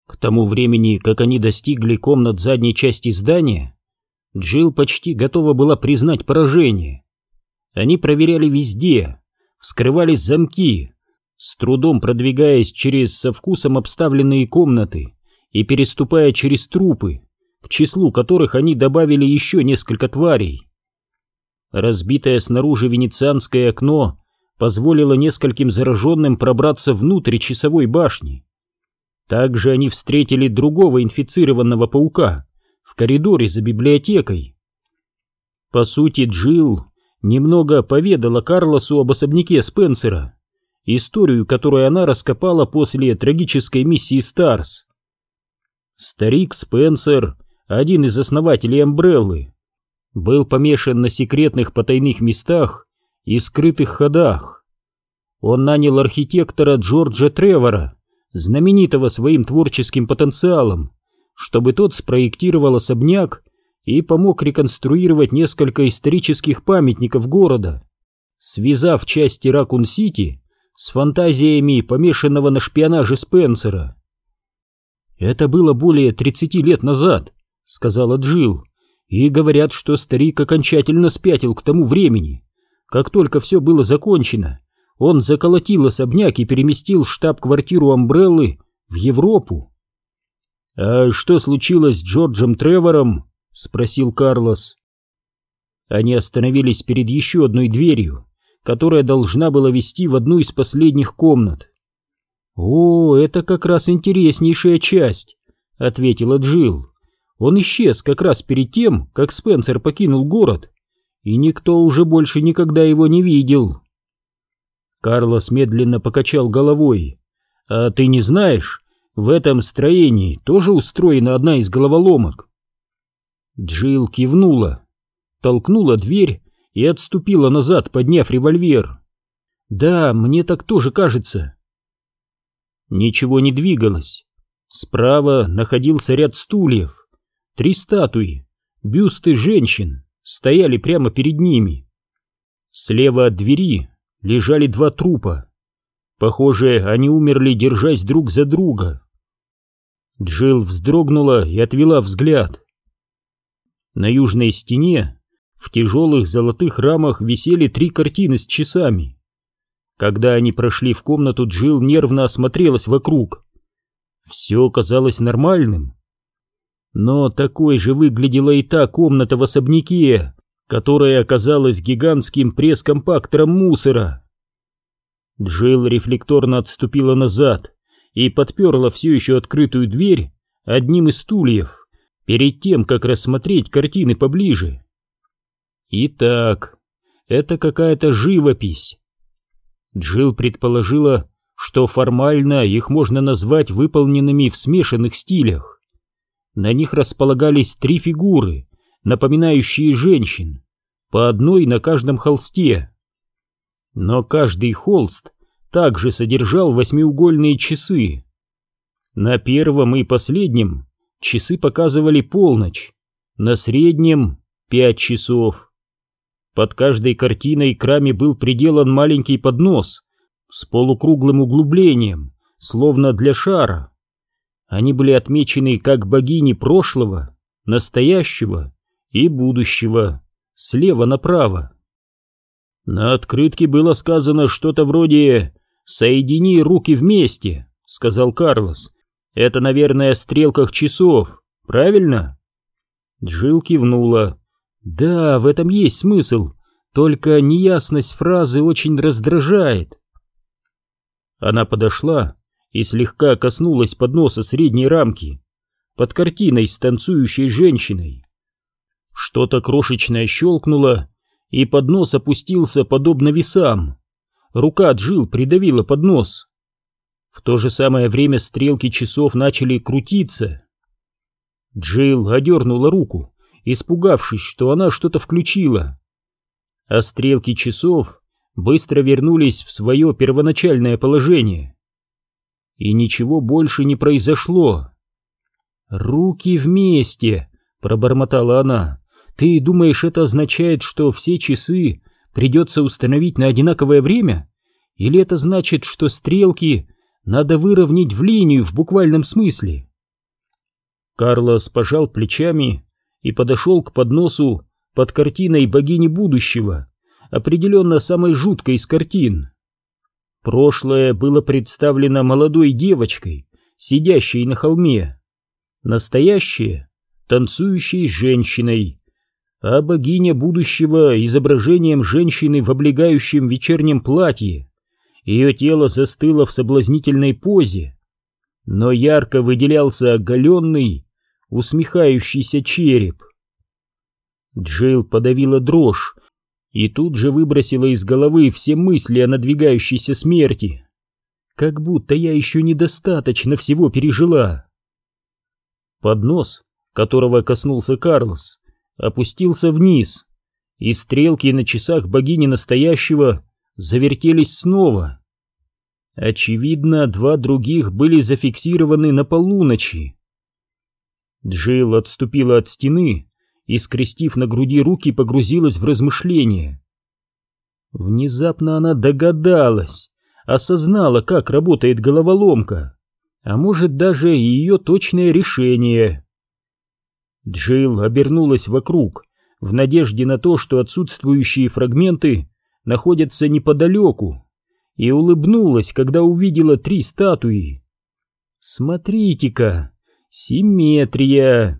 К тому времени, как они достигли комнат задней части здания, Джилл почти готова была признать поражение. Они проверяли везде, вскрывались замки, с трудом продвигаясь через со вкусом обставленные комнаты и переступая через трупы, к числу которых они добавили еще несколько тварей. Разбитое снаружи венецианское окно позволило нескольким зараженным пробраться внутрь часовой башни. Также они встретили другого инфицированного паука в коридоре за библиотекой. По сути, Джилл немного поведала Карлосу об особняке Спенсера, историю, которую она раскопала после трагической миссии Старс. Старик Спенсер, один из основателей Амбреллы, был помешан на секретных потайных местах и скрытых ходах. Он нанял архитектора Джорджа Тревора, знаменитого своим творческим потенциалом, чтобы тот спроектировал особняк и помог реконструировать несколько исторических памятников города, связав части Ракун-Сити с фантазиями помешанного на шпионаже Спенсера. «Это было более 30 лет назад», — сказала Джилл, «и говорят, что старик окончательно спятил к тому времени. Как только все было закончено, он заколотил особняк и переместил штаб-квартиру Амбреллы в Европу». «А что случилось с Джорджем Тревором?» — спросил Карлос. Они остановились перед еще одной дверью, которая должна была вести в одну из последних комнат. «О, это как раз интереснейшая часть», — ответила Джилл. «Он исчез как раз перед тем, как Спенсер покинул город, и никто уже больше никогда его не видел». Карлос медленно покачал головой. «А ты не знаешь, в этом строении тоже устроена одна из головоломок?» Джилл кивнула, толкнула дверь и отступила назад, подняв револьвер. «Да, мне так тоже кажется». Ничего не двигалось. Справа находился ряд стульев. 3 статуи, бюсты женщин, стояли прямо перед ними. Слева от двери лежали 2 трупа. Похоже, они умерли, держась друг за друга. Джилл вздрогнула и отвела взгляд. На южной стене в тяжелых золотых рамах висели 3 картины с часами. Когда они прошли в комнату, Джилл нервно осмотрелась вокруг. Все казалось нормальным. Но такой же выглядела и та комната в особняке, которая оказалась гигантским пресс-компактором мусора. Джилл рефлекторно отступила назад и подперла все еще открытую дверь одним из стульев, перед тем, как рассмотреть картины поближе. Итак, это какая-то живопись. Джилл предположила, что формально их можно назвать выполненными в смешанных стилях. На них располагались 3 фигуры, напоминающие женщин, по одной на каждом холсте. Но каждый холст также содержал 8-угольные часы. На первом и последнем часы показывали полночь, на среднем — 5 часов. Под каждой картиной к раме был приделан маленький поднос с полукруглым углублением, словно для шара. Они были отмечены как богини прошлого, настоящего и будущего, слева направо. На открытке было сказано что-то вроде «Соедини руки вместе», — сказал Карлос. «Это, наверное, о стрелках часов, правильно?» Джилл кивнула. «Да, в этом есть смысл, только неясность фразы очень раздражает». Она подошла и слегка коснулась подноса средней рамки, под картиной с танцующей женщиной. Что-то крошечное щелкнуло, и поднос опустился подобно весам. Рука Джилл придавила поднос. В то же самое время стрелки часов начали крутиться. Джилл одернула руку, испугавшись, что она что-то включила. А стрелки часов быстро вернулись в свое первоначальное положение. И ничего больше не произошло. «Руки вместе», — пробормотала она. «Ты думаешь, это означает, что все часы придется установить на одинаковое время? Или это значит, что стрелки надо выровнять в линию в буквальном смысле?» Карлос пожал плечами и подошел к подносу под картиной богини будущего, определенно самой жуткой из картин. Прошлое было представлено молодой девочкой, сидящей на холме, настоящее — танцующей женщиной, а богиня будущего — изображением женщины в облегающем вечернем платье. Ее тело застыло в соблазнительной позе, но ярко выделялся оголенный, усмехающийся череп. Джилл подавила дрожь и тут же выбросила из головы все мысли о надвигающейся смерти. Как будто я еще недостаточно всего пережила. Поднос, которого коснулся Карлос, опустился вниз, и стрелки на часах богини настоящего завертелись снова. Очевидно, два других были зафиксированы на полуночи. Джилл отступила от стены и, скрестив на груди руки, погрузилась в размышления. Внезапно она догадалась, осознала, как работает головоломка, а может даже и ее точное решение. Джилл обернулась вокруг в надежде на то, что отсутствующие фрагменты находятся неподалеку, и улыбнулась, когда увидела 3 статуи. Смотрите-ка, симметрия!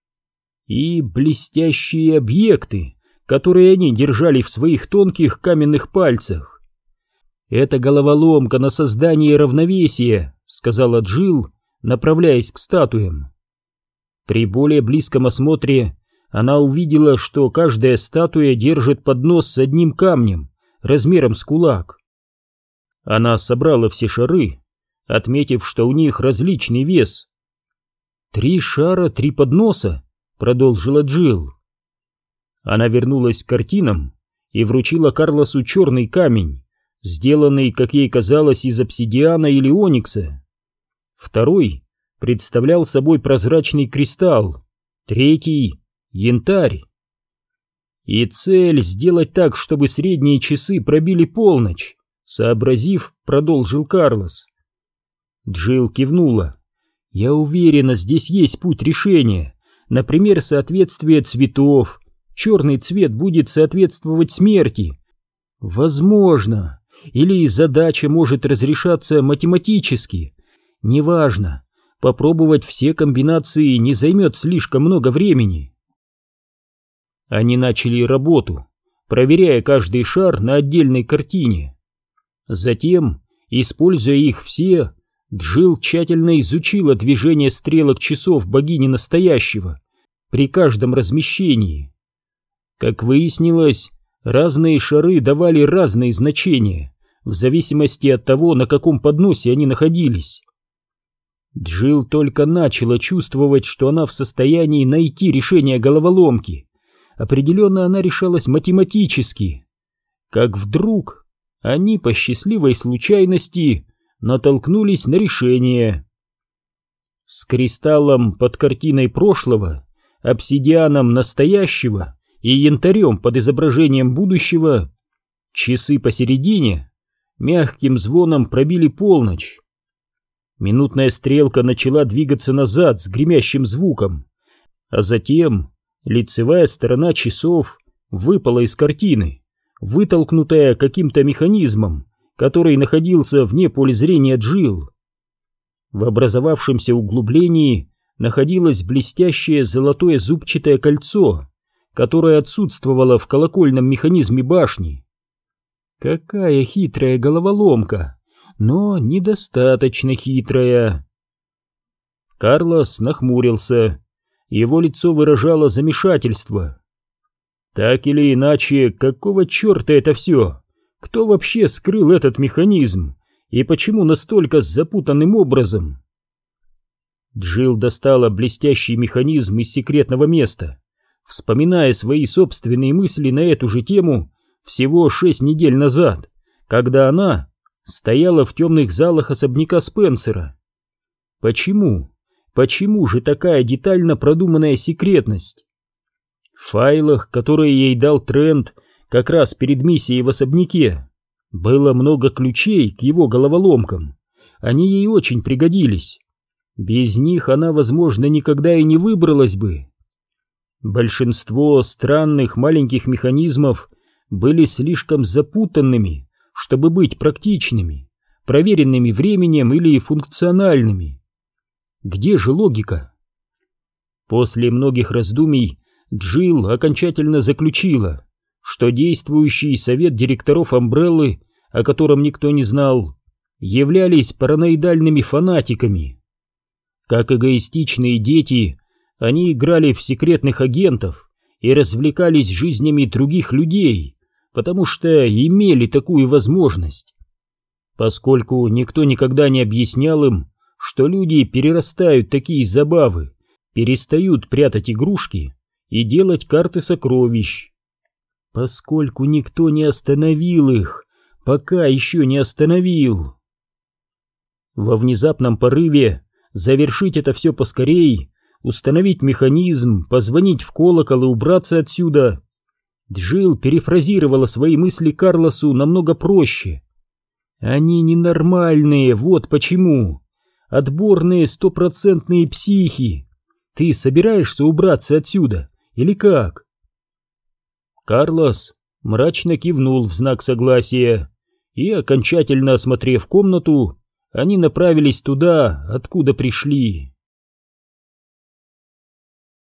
И блестящие объекты, которые они держали в своих тонких каменных пальцах. «Это головоломка на создание равновесия», — сказала Джилл, направляясь к статуям. При более близком осмотре она увидела, что каждая статуя держит поднос с одним камнем, размером с кулак. Она собрала все шары, отметив, что у них различный вес. 3 шара, 3 подноса, продолжила Джилл. Она вернулась к картинам и вручила Карлосу черный камень, сделанный, как ей казалось, из обсидиана или оникса. Второй представлял собой прозрачный кристалл, третий — янтарь. И цель — сделать так, чтобы средние часы пробили полночь, сообразив, продолжил Карлос. Джилл кивнула. «Я уверена, здесь есть путь решения. Например, соответствие цветов. Черный цвет будет соответствовать смерти. Возможно. Или задача может разрешаться математически. Неважно. Попробовать все комбинации не займет слишком много времени». Они начали работу, проверяя каждый шар на отдельной картине. Затем, используя их все, Джилл тщательно изучила движение стрелок часов богини настоящего при каждом размещении. Как выяснилось, разные шары давали разные значения, в зависимости от того, на каком подносе они находились. Джилл только начала чувствовать, что она в состоянии найти решение головоломки. Определенно она решалась математически. Как вдруг они по счастливой случайности натолкнулись на решение. С кристаллом под картиной прошлого, обсидианом настоящего и янтарем под изображением будущего часы посередине мягким звоном пробили полночь. Минутная стрелка начала двигаться назад с гремящим звуком, а затем лицевая сторона часов выпала из картины, вытолкнутая каким-то механизмом, который находился вне поля зрения Джилл. В образовавшемся углублении находилось блестящее золотое зубчатое кольцо, которое отсутствовало в колокольном механизме башни. Какая хитрая головоломка, но недостаточно хитрая. Карлос нахмурился. Его лицо выражало замешательство. Так или иначе, какого черта это все? Кто вообще скрыл этот механизм? И почему настолько запутанным образом? Джилл достала блестящий механизм из секретного места, вспоминая свои собственные мысли на эту же тему всего 6 недель назад, когда она стояла в темных залах особняка Спенсера. Почему? Почему же такая детально продуманная секретность? В файлах, которые ей дал Трент как раз перед миссией в особняке, было много ключей к его головоломкам. Они ей очень пригодились. Без них она, возможно, никогда и не выбралась бы. Большинство странных маленьких механизмов были слишком запутанными, чтобы быть практичными, проверенными временем или функциональными. Где же логика? После многих раздумий Джилл окончательно заключила, что действующий совет директоров Амбреллы, о котором никто не знал, являлись параноидальными фанатиками. Как эгоистичные дети, они играли в секретных агентов и развлекались жизнями других людей, потому что имели такую возможность. Поскольку никто никогда не объяснял им, что люди перерастают такие забавы, перестают прятать игрушки и делать карты сокровищ. Поскольку никто не остановил их, пока еще не остановил. Во внезапном порыве завершить это все поскорей, установить механизм, позвонить в колокол и убраться отсюда, Джилл перефразировала свои мысли Карлосу намного проще. Они ненормальные, вот почему. Отборные 100% психи. Ты собираешься убраться отсюда, или как? Карлос мрачно кивнул в знак согласия, и, окончательно осмотрев комнату, они направились туда, откуда пришли.